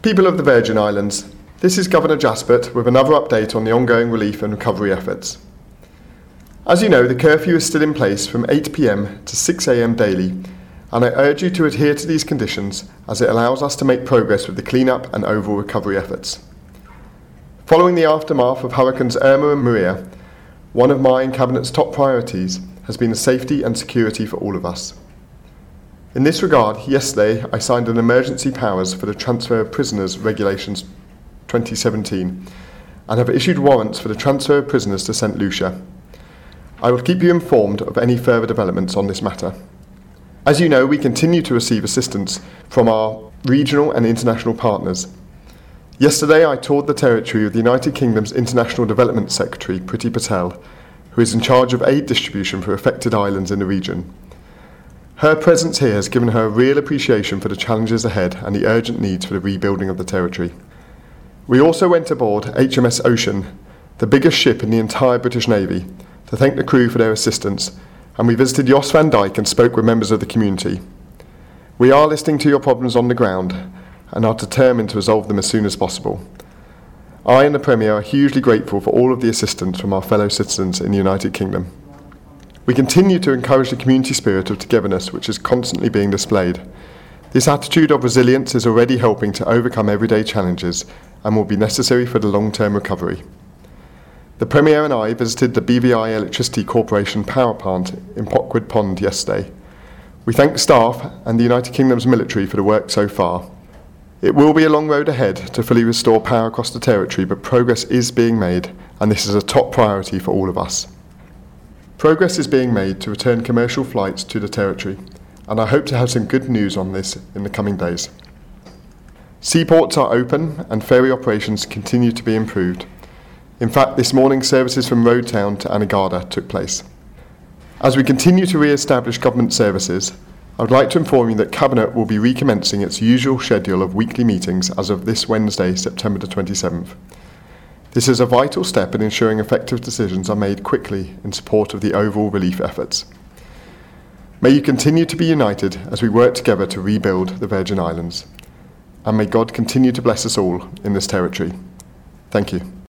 People of the Virgin Islands, this is Governor Jaspert with another update on the ongoing relief and recovery efforts. As you know, the curfew is still in place from 8 p.m. to 6 a.m. daily, and I urge you to adhere to these conditions as it allows us to make progress with the clean-up and overall recovery efforts. Following the aftermath of Hurricanes Irma and Maria, one of my and Cabinet's top priorities has been the safety and security for all of us. In this regard, yesterday I signed an emergency powers for the Transfer of Prisoners Regulations 2017 and have issued warrants for the transfer of prisoners to St Lucia. I will keep you informed of any further developments on this matter. As you know, we continue to receive assistance from our regional and international partners. Yesterday I toured the territory with the United Kingdom's International Development Secretary, Priti Patel, who is in charge of aid distribution for affected islands in the region. Her presence here has given her a real appreciation for the challenges ahead and the urgent needs for the rebuilding of the territory. We also went aboard HMS Ocean, the biggest ship in the entire British Navy, to thank the crew for their assistance, and we visited Jos van Dijk and spoke with members of the community. We are listening to your problems on the ground and are determined to resolve them as soon as possible. I and the Premier are hugely grateful for all of the assistance from our fellow citizens in the United Kingdom. We continue to encourage the community spirit of togetherness which is constantly being displayed. This attitude of resilience is already helping to overcome everyday challenges and will be necessary for the long-term recovery. The Premier and I visited the BVI Electricity Corporation power plant in Pockwood Pond yesterday. We thank staff and the United Kingdom's military for the work so far. It will be a long road ahead to fully restore power across the territory, but progress is being made, and this is a top priority for all of us. Progress is being made to return commercial flights to the territory, and I hope to have some good news on this in the coming days. Seaports are open and ferry operations continue to be improved. In fact, this morning services from Road Town to Anegada took place. As we continue to re-establish government services, I would like to inform you that Cabinet will be recommencing its usual schedule of weekly meetings as of this Wednesday, September the 27th. This is a vital step in ensuring effective decisions are made quickly in support of the overall relief efforts. May you continue to be united as we work together to rebuild the Virgin Islands. And may God continue to bless us all in this territory. Thank you.